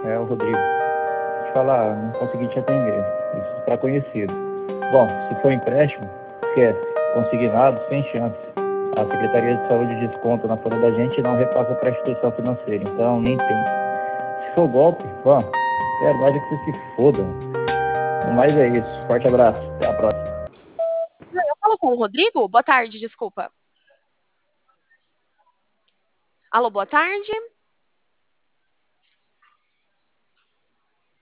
É o Rodrigo. Te falar, não consegui te atender. Isso para conhecido. Bom, se for empréstimo, esquece. Consignado, sem chance. A Secretaria de Saúde desconta na folha da gente e não repassa para a instituição financeira. Então, nem tem. Se for golpe, bom, quero mais é que você se foda. No mais é isso. Forte abraço. Até a próxima. Eu falo com o Rodrigo? Boa tarde, desculpa. Alô, boa tarde.